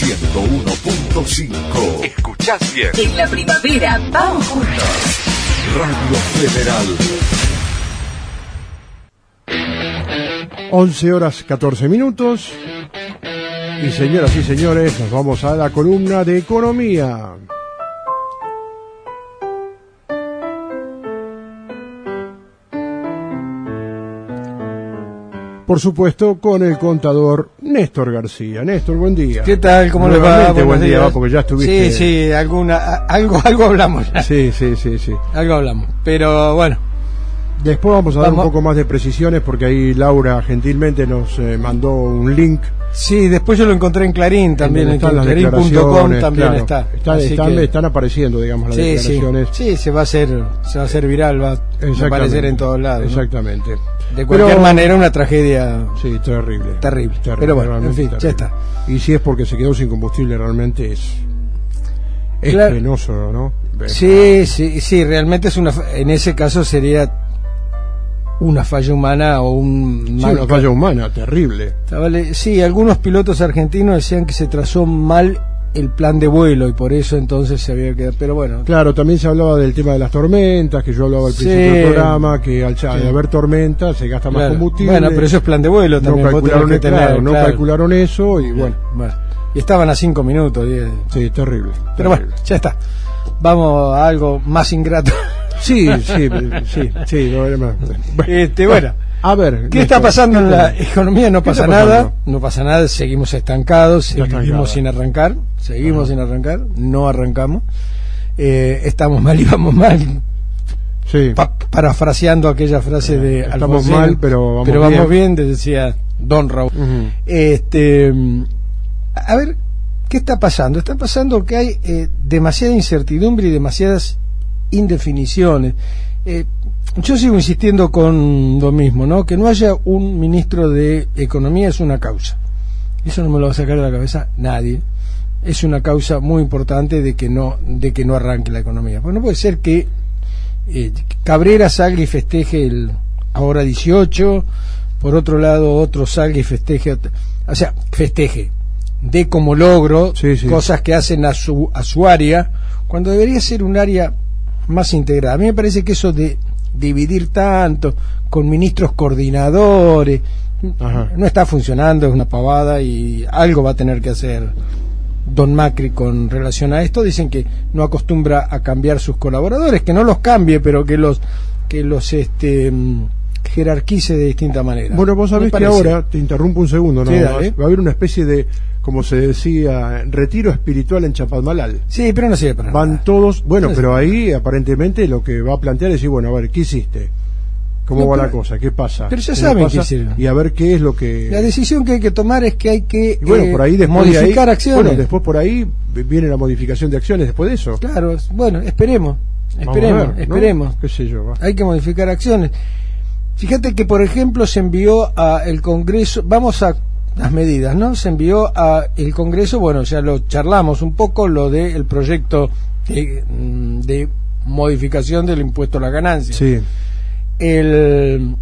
101.5. Escuchás bien. En la primavera, vamos juntos. Radio Federal. 11:14. Y señoras y señores, nos vamos a la columna de economía. Por supuesto, con el contador Néstor García. Néstor, buen día. ¿Qué tal? ¿Cómo le va? Buen día, porque ya estuviste. Sí, algo hablamos ya. Sí. Algo hablamos. Pero bueno. Después vamos a dar un poco más de precisiones, porque ahí Laura gentilmente nos mandó un link. Sí, después yo lo encontré en Clarín también, en clarín.com también claro, está. Están apareciendo, digamos, las declaraciones. Sí, se va a hacer viral, va a aparecer en todos lados. Exactamente. ¿No? De cualquier manera, una tragedia. Sí, terrible. Pero bueno, en fin, ya está. Y si es porque se quedó sin combustible, realmente es claro. Penoso, ¿no? Sí, realmente en ese caso sería una falla humana o una falla humana terrible. Sí, algunos pilotos argentinos decían que se trazó mal el plan de vuelo y por eso entonces se había quedado, pero bueno. Claro, también se hablaba del tema de las tormentas, que yo hablaba al principio del programa, que al haber tormentas se gasta más combustible. Bueno, pero eso es plan de vuelo también. No calcularon eso y bueno. Y estaban a 5 minutos. Sí, terrible. Pero bueno, ya está. Vamos a algo más ingrato. Sí. Bueno. A ver, ¿qué está pasando en la economía? No pasa nada, seguimos estancados, seguimos sin arrancar, no arrancamos, estamos mal y vamos mal. Sí. Parafraseando aquella frase de estamos Alfonsín, mal, pero vamos bien, decía Don Raúl. A ver, ¿qué está pasando? Está pasando que hay demasiada incertidumbre y demasiadas indefiniciones. Yo sigo insistiendo con lo mismo, ¿no? Que no haya un ministro de Economía es una causa. Eso no me lo va a sacar de la cabeza nadie. Es una causa muy importante de que no arranque la economía. Porque no puede ser que Cabrera salga y festeje el ahora 18, por otro lado otro salga y festeje, dé como logro cosas que hacen a su área, cuando debería ser un área más integrada. A mí me parece que eso de dividir tanto con ministros coordinadores no está funcionando, es una pavada y algo va a tener que hacer Don Macri con relación a esto. Dicen que no acostumbra a cambiar sus colaboradores, que no los cambie, pero que los jerarquice de distinta manera. Bueno, vos sabés que ahora, te interrumpo un segundo, ¿no? Va a haber una especie de, como se decía, retiro espiritual en Chapadmalal. Sí, pero no sirve para nada. Van todos, pero ahí aparentemente lo que va a plantear es decir, bueno, a ver, ¿qué hiciste? ¿Cómo va la cosa? ¿Qué pasa? Pero ya saben qué hicieron. Y a ver qué es lo que... La decisión que hay que tomar es que hay que por ahí modificar acciones. Bueno, después por ahí viene la modificación de acciones después de eso. Claro, bueno, esperemos. ¿No? ¿Qué sé yo? Hay que modificar acciones. Fíjate que, por ejemplo, se envió a el Congreso, vamos a las medidas, ¿no? Se envió a el Congreso, bueno, ya lo charlamos un poco, lo del proyecto de modificación del impuesto a la ganancia. Sí. El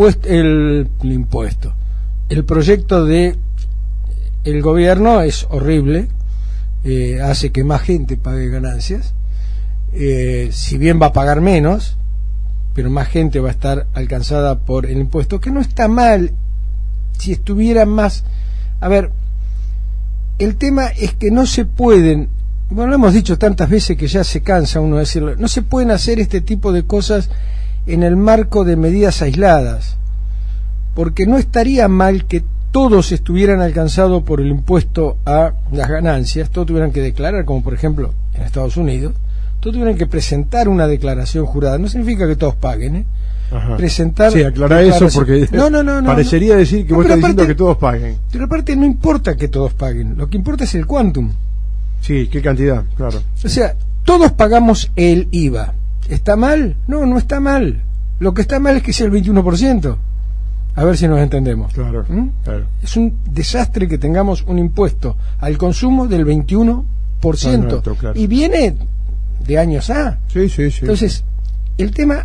proyecto de el gobierno es horrible, hace que más gente pague ganancias, si bien va a pagar menos, pero más gente va a estar alcanzada por el impuesto, que no está mal si estuviera más. A ver, el tema es que no se pueden, bueno, lo hemos dicho tantas veces que ya se cansa uno de decirlo, no se pueden hacer este tipo de cosas en el marco de medidas aisladas, porque no estaría mal que todos estuvieran alcanzados por el impuesto a las ganancias, todos tuvieran que declarar, como por ejemplo en Estados Unidos, todos tuvieran que presentar una declaración jurada. No significa que todos paguen, presentar. Sí, aclara eso porque no, parecería decir que vos estás diciendo que todos paguen. Pero aparte no importa que todos paguen, lo que importa es el quantum. Sí, qué cantidad, claro. O sea, todos pagamos el IVA. ¿Está mal? No, no está mal. Lo que está mal es que sea el 21%. A ver si nos entendemos. Claro. Es un desastre que tengamos un impuesto al consumo del 21%. Claro. Y viene de años A. Sí. Entonces, el tema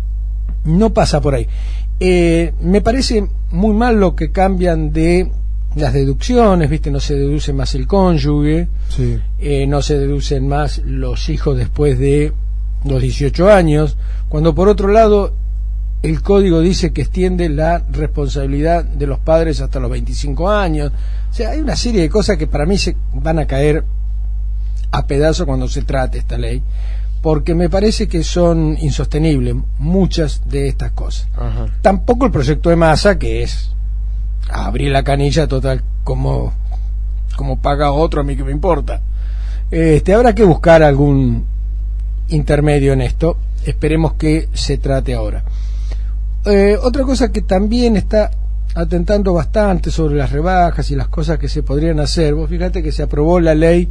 no pasa por ahí. Me parece muy mal lo que cambian de las deducciones, ¿viste? No se deduce más el cónyuge, sí. No se deducen más los hijos después de los 18 años, cuando por otro lado el código dice que extiende la responsabilidad de los padres hasta los 25 años. O sea, hay una serie de cosas que para mí se van a caer a pedazos cuando se trate esta ley, porque me parece que son insostenibles muchas de estas cosas. Ajá. Tampoco el proyecto de Massa, que es abrir la canilla total, como paga otro, a mí que me importa. Habrá que buscar algún intermedio en esto. Esperemos que se trate ahora. Otra cosa que también está atentando bastante sobre las rebajas y las cosas que se podrían hacer. Vos fíjate que se aprobó la ley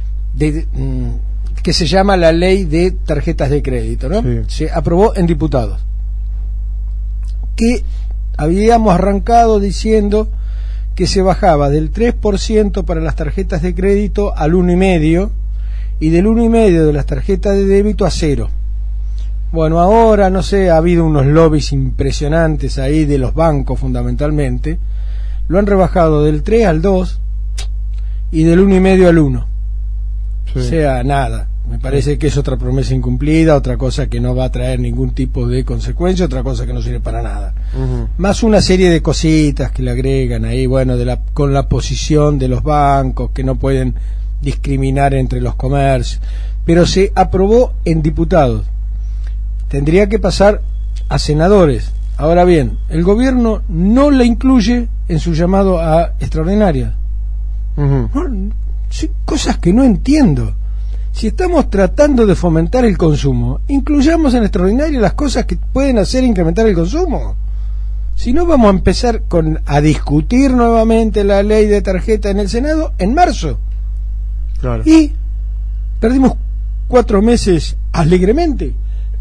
que se llama la ley de tarjetas de crédito, ¿no? Sí. Se aprobó en diputados, que habíamos arrancado diciendo que se bajaba del 3% para las tarjetas de crédito al 1,5% y del 1,5% de las tarjetas de débito a 0%. Bueno, ahora, no sé, ha habido unos lobbies impresionantes ahí de los bancos fundamentalmente, lo han rebajado del 3 al 2 y del 1,5 al 1. Sí. O sea, nada. Me parece que es otra promesa incumplida, otra cosa que no va a traer ningún tipo de consecuencia, otra cosa que no sirve para nada. Uh-huh. Más una serie de cositas que le agregan ahí, bueno, con la posición de los bancos, que no pueden discriminar entre los comercios. Pero se aprobó en diputados. Tendría que pasar a senadores. Ahora bien, el gobierno no la incluye en su llamado a extraordinaria. Uh-huh. No, sí, cosas que no entiendo. Si estamos tratando de fomentar el consumo, incluyamos en extraordinaria las cosas que pueden hacer incrementar el consumo. Si no, vamos a empezar a discutir nuevamente la ley de tarjeta en el Senado en marzo. Claro. Y perdimos 4 meses alegremente.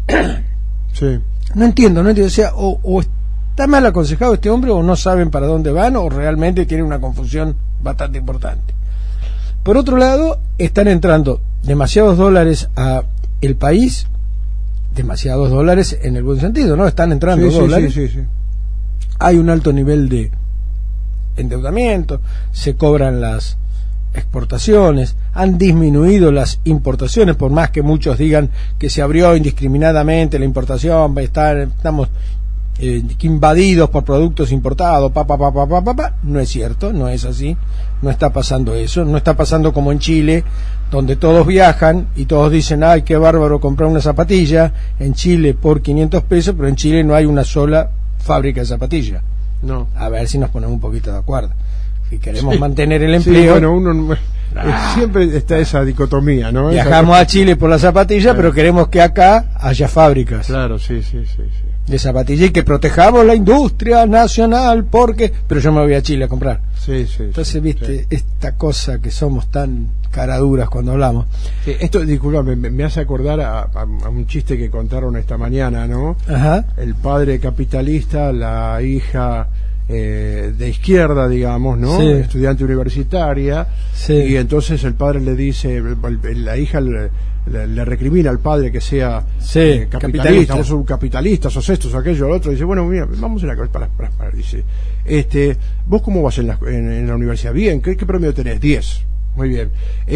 Sí. No entiendo. O sea, o está mal aconsejado este hombre, o no saben para dónde van, o realmente tienen una confusión bastante importante. Por otro lado, están entrando demasiados dólares a el país, demasiados dólares en el buen sentido, ¿no? Están entrando dólares. Sí. Hay un alto nivel de endeudamiento, se cobran las exportaciones, han disminuido las importaciones, por más que muchos digan que se abrió indiscriminadamente la importación, estamos invadidos por productos importados, no es cierto, no es así, no está pasando eso, no está pasando como en Chile, donde todos viajan y todos dicen, ay, qué bárbaro comprar una zapatilla en Chile por 500 pesos, pero en Chile no hay una sola fábrica de zapatillas. No. A ver si nos ponemos un poquito de acuerdo. Si queremos mantener el empleo. Sí, bueno, uno siempre está esa dicotomía, ¿no? Viajamos a Chile por la zapatilla, pero queremos que acá haya fábricas. Claro, sí. De zapatilla, y que protejamos la industria nacional, pero yo me voy a Chile a comprar. Sí. Entonces, viste, esta cosa que somos tan caraduras cuando hablamos. Sí, esto, disculpame, me hace acordar a un chiste que contaron esta mañana, ¿no? Ajá. El padre capitalista, la hija de izquierda, digamos, ¿no? Sí. Estudiante universitaria. Sí. Y entonces el padre le dice, la hija le recrimina al padre que sea capitalista, vos sos un capitalista, sos esto, sos aquello, lo otro. Dice, bueno, mira, vamos a la para dice, ¿vos cómo vas en la universidad? Bien, ¿qué promedio tenés? 10. Muy bien.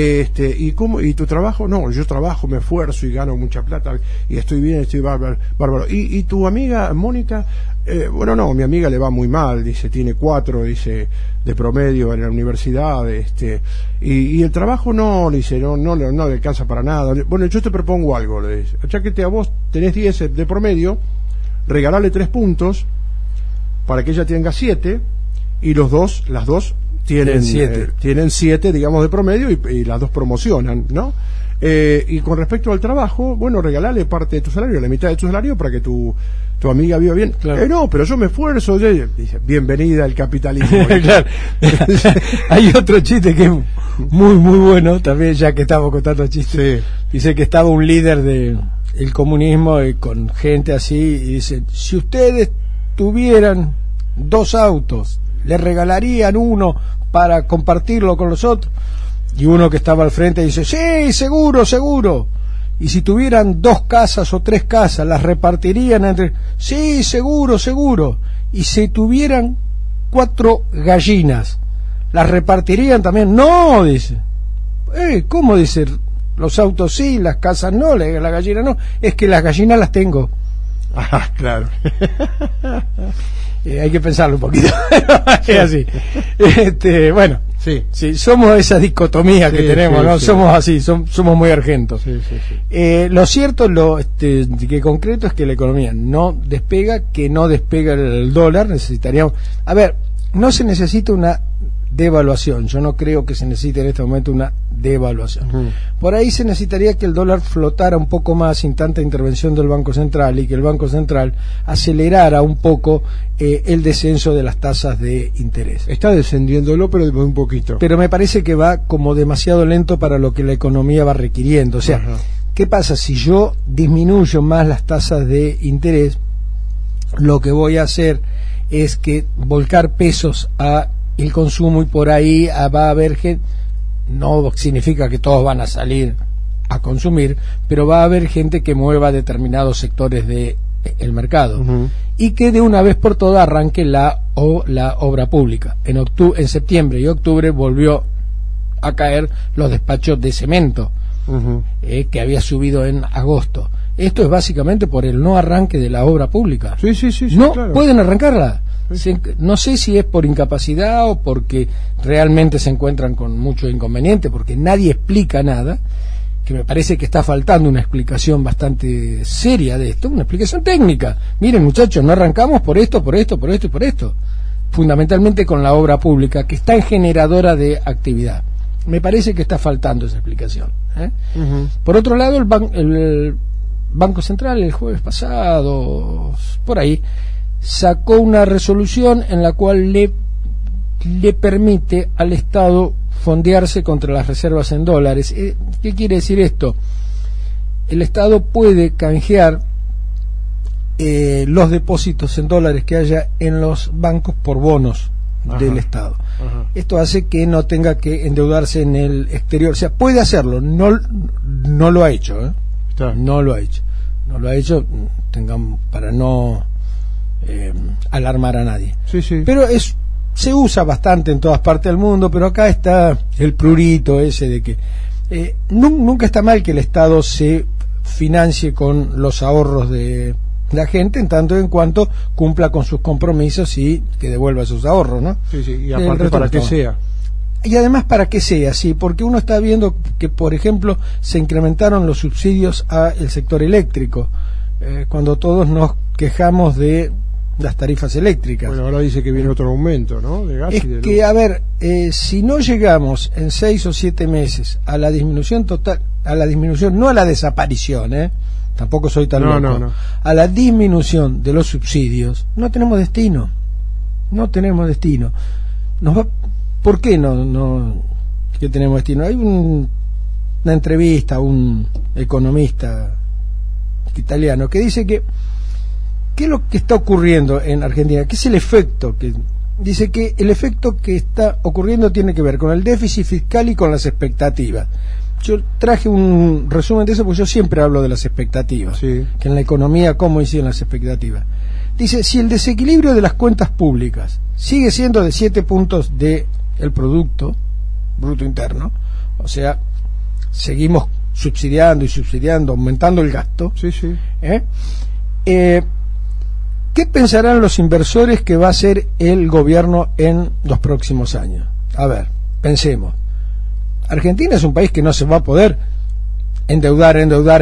¿Y tu trabajo? No, yo trabajo, me esfuerzo y gano mucha plata y estoy bien, estoy bárbaro. ¿Y tu amiga Mónica? Bueno, no, mi amiga le va muy mal, dice, tiene 4, dice, de promedio en la universidad, y el trabajo no, le dice, no le alcanza para nada. Bueno, yo te propongo algo, le dice, ya que a vos tenés 10 de promedio, regalale 3 puntos para que ella tenga 7 y las dos tienen 7, digamos, de promedio y las dos promocionan, ¿no? Y con respecto al trabajo, bueno, regalale parte de tu salario, la mitad de tu salario para que tu amiga viva bien. Claro. No, pero yo me esfuerzo. Dice, bienvenida al capitalismo. Claro. Hay otro chiste que es muy, muy bueno, también, ya que estamos contando chistes. Sí. Dice que estaba un líder del comunismo con gente así, y dice, si ustedes tuvieran 2 autos, le regalarían uno para compartirlo con los otros. Y uno que estaba al frente dice, sí, seguro. Y si tuvieran 2 casas o 3 casas, las repartirían entre... Sí, seguro. Y si tuvieran 4 gallinas, ¿Las repartirían también? No, dice. ¿Cómo dice? Los autos sí, las casas no, la gallina no. Es que las gallinas las tengo. Ah, claro. Hay que pensarlo un poquito. Es así. Bueno, sí, somos esa dicotomía que tenemos, ¿no? Sí. Somos así, somos muy argentos. Sí. Lo cierto, que concreto es que la economía no despega, que no despega el dólar. Necesitaríamos... A ver, no se necesita una devaluación. Yo no creo que se necesite en este momento una devaluación. Por ahí se necesitaría que el dólar flotara un poco más sin tanta intervención del Banco Central y que el Banco Central acelerara un poco el descenso de las tasas de interés. Está descendiéndolo, pero un poquito. Pero me parece que va como demasiado lento para lo que la economía va requiriendo. O sea, ¿qué pasa? Si yo disminuyo más las tasas de interés, lo que voy a hacer es que volcar pesos a el consumo, y por ahí va a haber gente, no significa que todos van a salir a consumir, pero va a haber gente que mueva determinados sectores de el mercado y que de una vez por todas arranque la obra pública. En septiembre y octubre volvió a caer los despachos de cemento que había subido en agosto. Esto es básicamente por el no arranque de la obra pública. Sí, no claro. Pueden arrancarla. No sé si es por incapacidad o porque realmente se encuentran con mucho inconveniente, porque nadie explica nada, que me parece que está faltando una explicación bastante seria de esto, una explicación técnica. Miren, muchachos, no arrancamos por esto, por esto, por esto y por esto. Fundamentalmente con la obra pública, que está en generadora de actividad. Me parece que está faltando esa explicación. Por otro lado, el Banco Central el jueves pasado, por ahí, sacó una resolución en la cual le permite al Estado fondearse contra las reservas en dólares. ¿Qué quiere decir esto? El Estado puede canjear los depósitos en dólares que haya en los bancos por bonos del Estado. Esto hace que no tenga que endeudarse en el exterior. O sea, puede hacerlo, no lo ha hecho, no lo ha hecho, tengamos, para no alarmar a nadie. Pero se usa bastante en todas partes del mundo, pero acá está el prurito ese de que nunca está mal que el Estado se financie con los ahorros de la gente, en tanto en cuanto cumpla con sus compromisos y que devuelva esos ahorros, ¿no? Y aparte para que sea. Y además para que sea, sí, porque uno está viendo que, por ejemplo, se incrementaron los subsidios al sector eléctrico, cuando todos nos quejamos de las tarifas eléctricas. Bueno, ahora dice que viene otro aumento, ¿no? De gas y de luz. Que, a ver, si no llegamos en 6 o 7 meses a la disminución total, no a la desaparición, tampoco soy tan loco, no. a la disminución de los subsidios, no tenemos destino. ¿Por qué no que tenemos destino? Hay una entrevista a un economista italiano que dice que ¿qué es lo que está ocurriendo en Argentina? ¿Qué es el efecto? Dice que el efecto que está ocurriendo tiene que ver con el déficit fiscal y con las expectativas. Yo traje un resumen de eso porque yo siempre hablo de las expectativas, que en la economía cómo hicieron las expectativas. Dice, si el desequilibrio de las cuentas públicas sigue siendo de 7 puntos del Producto Bruto Interno, o sea, seguimos subsidiando, aumentando el gasto, ¿qué pensarán los inversores que va a hacer el gobierno en los próximos años? A ver, pensemos. Argentina es un país que no se va a poder endeudar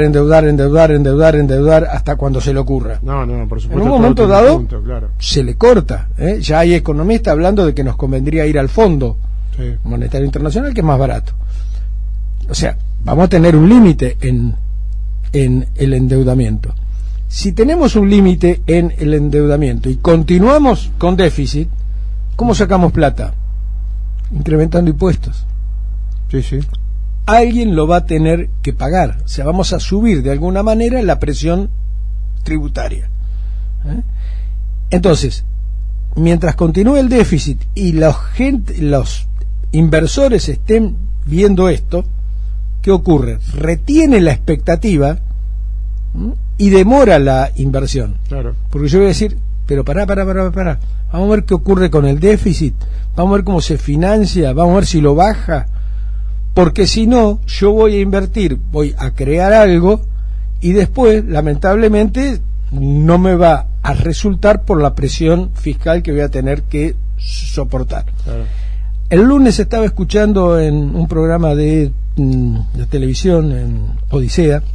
hasta cuando se le ocurra. No, por supuesto. En un momento dado se le corta. Ya hay economistas hablando de que nos convendría ir al Fondo Monetario Internacional, que es más barato. O sea, vamos a tener un límite en el endeudamiento. Si tenemos un límite en el endeudamiento y continuamos con déficit, ¿cómo sacamos plata? Incrementando impuestos. Alguien lo va a tener que pagar. O sea, vamos a subir de alguna manera la presión tributaria. Entonces, mientras continúe el déficit y los inversores estén viendo esto, ¿qué ocurre? Retiene la expectativa y demora la inversión. Porque yo voy a decir, pero pará. Vamos a ver qué ocurre con el déficit, vamos a ver cómo se financia, vamos a ver si lo baja, porque si no, yo voy a invertir, voy a crear algo y después, lamentablemente, no me va a resultar por la presión fiscal que voy a tener que soportar. Claro. El lunes estaba escuchando en un programa de televisión, en Odisea,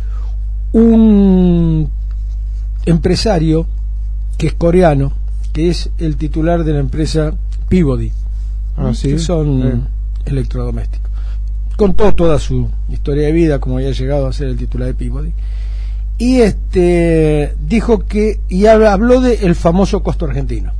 un empresario que es coreano, que es el titular de la empresa Peabody, ¿sí? Que son electrodomésticos. Contó toda su historia de vida, como había llegado a ser el titular de Peabody, y dijo que, y habló del famoso costo argentino.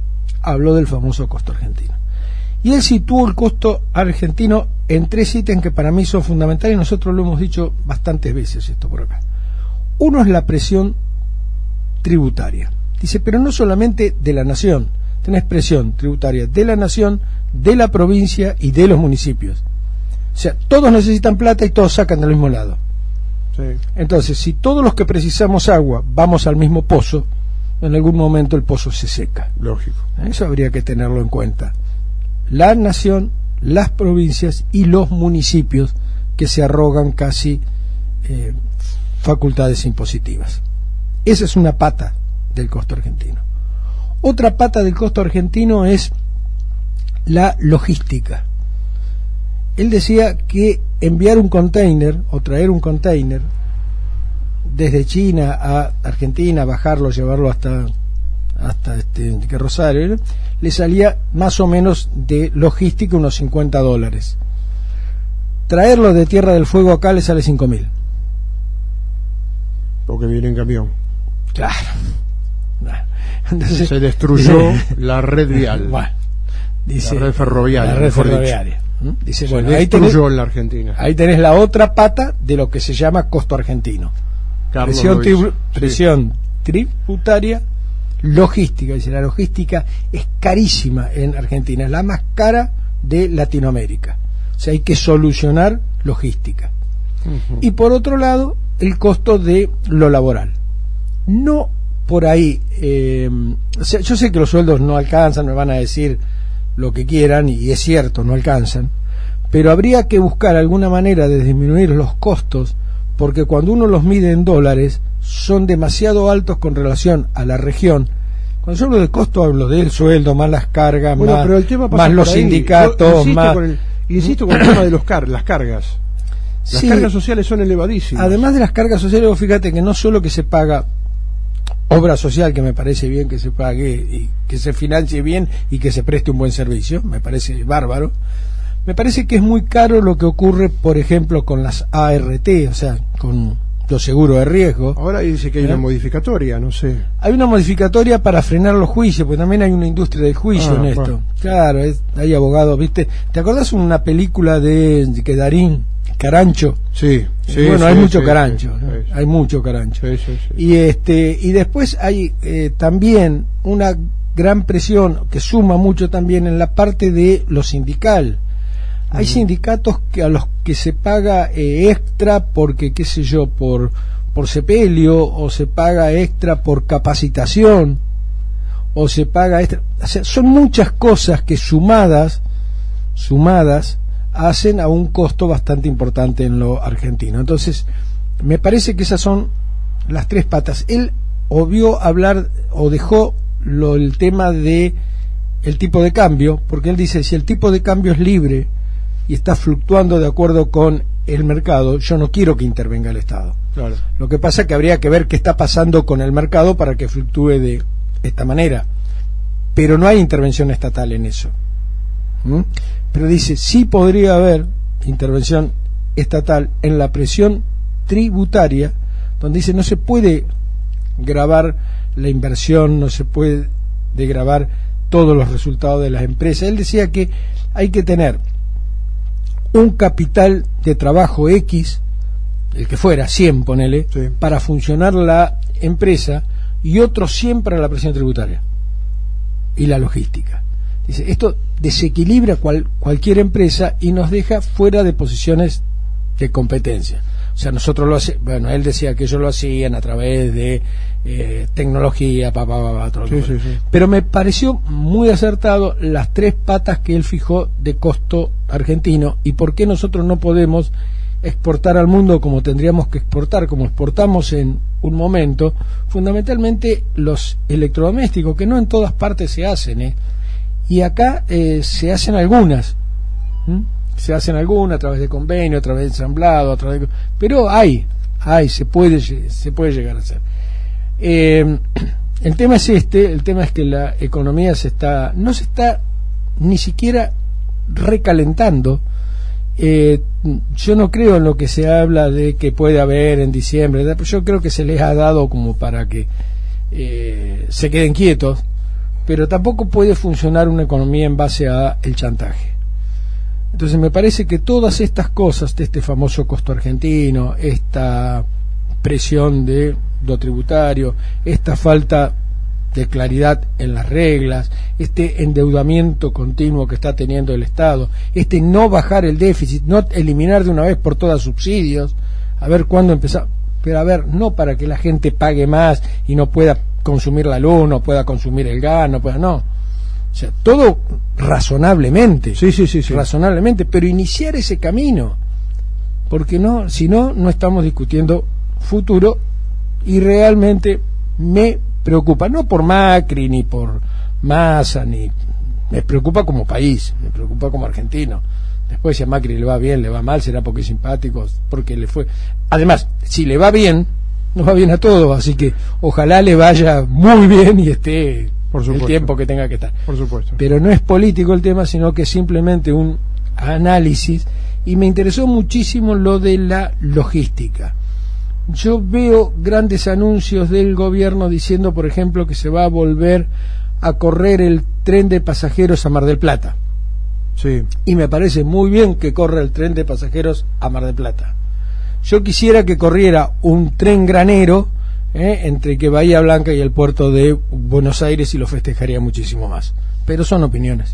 Y él situó el costo argentino en 3 ítems que para mí son fundamentales, y nosotros lo hemos dicho bastantes veces esto por acá. Uno es la presión tributaria. Dice, pero no solamente de la nación, tenés presión tributaria de la nación, de la provincia y de los municipios. O sea, todos necesitan plata y todos sacan del mismo lado. Sí. Entonces, si todos los que precisamos agua vamos al mismo pozo, en algún momento el pozo se seca. Lógico. Eso habría que tenerlo en cuenta. La nación, las provincias y los municipios que se arrogan casi facultades impositivas. Esa es una pata del costo argentino. Otra pata del costo argentino es la logística. Él decía que enviar un container o traer un container desde China a Argentina, bajarlo, llevarlo hasta Rosario, le salía más o menos de logística unos $50. Traerlo de Tierra del Fuego acá le sale 5.000. Porque viene en camión. Claro. Entonces, se destruyó la red vial. Bueno, dice, la red ferroviaria. Dice, se destruyó en la Argentina. Ahí tenés la otra pata de lo que se llama costo argentino. Presión tributaria, logística. Dice, la logística es carísima en Argentina, es la más cara de Latinoamérica. O sea, hay que solucionar logística. Y por otro lado, el costo de lo laboral. No por ahí, o sea, yo sé que los sueldos no alcanzan, me van a decir lo que quieran, y es cierto, no alcanzan, pero habría que buscar alguna manera de disminuir los costos, porque cuando uno los mide en dólares, son demasiado altos con relación a la región. Cuando yo hablo de costo, hablo del sueldo, más las cargas, más los sindicatos, insisto con el tema de las cargas. Las cargas sociales son elevadísimas. Además de las cargas sociales, fíjate que no solo que se paga obra social, que me parece bien que se pague y que se financie bien y que se preste un buen servicio, me parece bárbaro. Me parece que es muy caro lo que ocurre, por ejemplo, con las ART, o sea, con los seguros de riesgo. Ahora dice que hay una modificatoria, no sé. Hay una modificatoria para frenar los juicios, porque también hay una industria del juicio en esto. Bueno. Claro, hay abogados, ¿viste? ¿Te acordás una película de Darín, Carancho? Sí. Bueno, hay mucho carancho, ¿no? Hay mucho carancho. Sí. Y después hay también una gran presión que suma mucho también en la parte de lo sindical. Hay sindicatos a los que se paga extra porque, qué sé yo, por sepelio, o se paga extra por capacitación, o se paga extra. O sea, son muchas cosas que sumadas hacen a un costo bastante importante en lo argentino. Entonces, me parece que esas son las 3 patas. Él obvió hablar o dejó el tema de el tipo de cambio, porque él dice, si el tipo de cambio es libre y está fluctuando de acuerdo con el mercado, yo no quiero que intervenga el Estado. Claro. Lo que pasa es que habría que ver qué está pasando con el mercado para que fluctúe de esta manera, pero no hay intervención estatal en eso. Pero dice, sí podría haber intervención estatal en la presión tributaria, donde dice, no se puede gravar la inversión, no se puede gravar todos los resultados de las empresas. Él decía que hay que tener un capital de trabajo X, el que fuera, 100, ponele, para funcionar la empresa, y otro 100 para la presión tributaria y la logística. Dice, esto desequilibra cualquier empresa y nos deja fuera de posiciones de competencia. O sea, nosotros lo hacemos, bueno, él decía que ellos lo hacían a través de tecnología, todo sí. Pero me pareció muy acertado las 3 patas que él fijó de costo argentino y por qué nosotros no podemos exportar al mundo como tendríamos que exportar, como exportamos en un momento, fundamentalmente los electrodomésticos, que no en todas partes se hacen, y acá se hacen algunas. Se hacen algunas a través de convenio, a través de ensamblado, pero se puede llegar a hacer. El tema es el tema es que la economía no se está ni siquiera recalentando. Yo no creo en lo que se habla de que puede haber en diciembre. Yo creo que se les ha dado como para que se queden quietos, pero tampoco puede funcionar una economía en base a el chantaje. Entonces me parece que todas estas cosas de este famoso costo argentino, esta presión de lo tributario, esta falta de claridad en las reglas, este endeudamiento continuo que está teniendo el Estado, este no bajar el déficit, no eliminar de una vez por todas subsidios, a ver cuándo empezar, pero a ver, no para que la gente pague más y no pueda consumir la luz, no pueda consumir el gas, no. O sea, todo razonablemente, sí. razonablemente, pero iniciar ese camino, porque si no estamos discutiendo futuro y realmente me preocupa, no por Macri ni por Massa, me preocupa como país, me preocupa como argentino. Después si a Macri le va bien, le va mal, será porque es simpático, porque le fue. Además, si le va bien, nos va bien a todos, así que ojalá le vaya muy bien y esté el tiempo que tenga que estar. Por supuesto. Pero no es político el tema, sino que es simplemente un análisis, y me interesó muchísimo lo de la logística. Yo veo grandes anuncios del gobierno diciendo, por ejemplo, que se va a volver a correr el tren de pasajeros a Mar del Plata. Sí. Y me parece muy bien que corra el tren de pasajeros a Mar del Plata. Yo quisiera que corriera un tren granero entre que Bahía Blanca y el puerto de Buenos Aires, y lo festejaría muchísimo más. Pero son opiniones.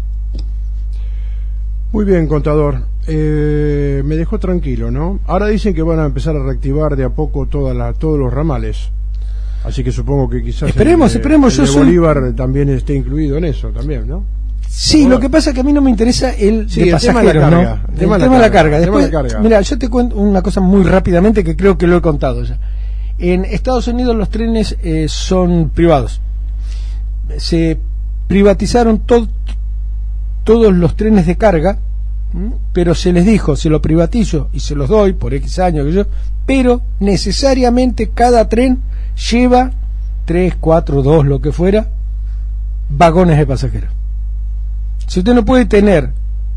Muy bien, contador. Me dejó tranquilo, ¿no? Ahora dicen que van a empezar a reactivar de a poco todos los ramales. Así que supongo que quizás esperemos. el de Bolívar también esté incluido en eso, también, ¿no? Sí, lo que pasa es que a mí no me interesa el de pasajeros, el tema de la carga. Después, mira, yo te cuento una cosa muy rápidamente que creo que lo he contado ya. En Estados Unidos los trenes son privados. Se privatizaron todos los trenes de carga, pero se les dijo, se lo privatizo y se los doy por X años, pero necesariamente cada tren lleva 3, 4, 2, lo que fuera, vagones de pasajeros. Si usted no puede tener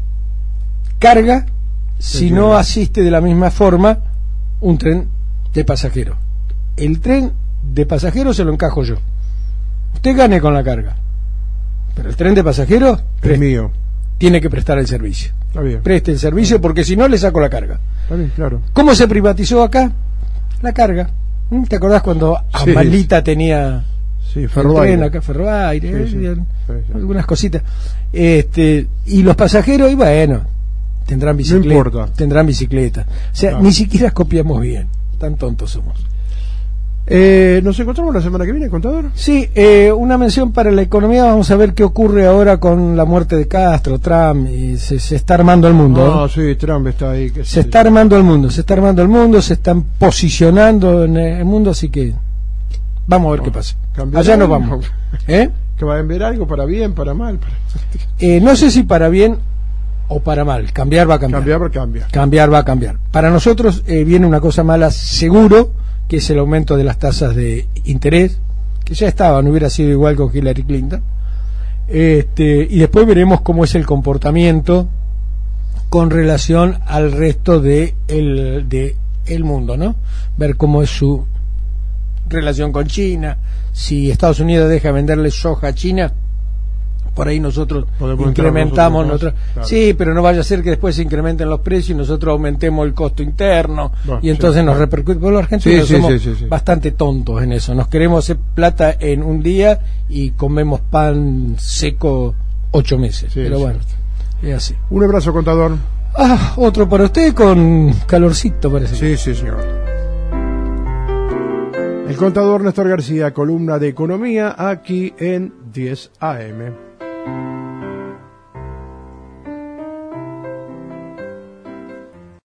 carga si no asiste de la misma forma un tren de pasajeros. El tren de pasajeros se lo encajo yo. Usted gane con la carga, pero el tren de pasajeros es mío. Tiene que prestar el servicio. Está bien. Preste el servicio, porque si no le saco la carga. Está bien, claro. ¿Cómo se privatizó acá? La carga. ¿Te acordás cuando Amalita tenía Ferroaire acá, Ferroaire, algunas cositas? Y los pasajeros, y bueno, tendrán bicicleta. No importa. Tendrán bicicleta. O sea, ni siquiera copiamos bien. Tan tontos somos. ¿Nos encontramos la semana que viene, contador? Sí, una mención para la economía. Vamos a ver qué ocurre ahora con la muerte de Castro, Trump, y se está armando el mundo. Sí, Trump está ahí. Se está armando el mundo, se están posicionando en el mundo, así que vamos a ver qué pasa. Allá nos vamos. ¿Que va a enviar algo para bien, para mal? No sé si para bien o para mal. Cambiar va a cambiar. Cambiar va a cambiar. Para nosotros viene una cosa mala, seguro, que es el aumento de las tasas de interés, que ya no hubiera sido igual con Hillary Clinton. Y después veremos cómo es el comportamiento con relación al resto de el mundo, ¿no? Ver cómo es su relación con China, si Estados Unidos deja venderle soja a China, por ahí nosotros incrementamos nosotros. Claro. Sí, pero no vaya a ser que después se incrementen los precios y nosotros aumentemos el costo interno, y entonces nos repercute. Porque los argentinos somos bastante tontos en eso. Nos queremos hacer plata en un día y comemos pan seco 8 meses. Pero bueno, es así. Un abrazo, contador. Otro para usted con calorcito, parece. Sí, sí, señor. El contador Néstor García, columna de economía, aquí en 10 AM.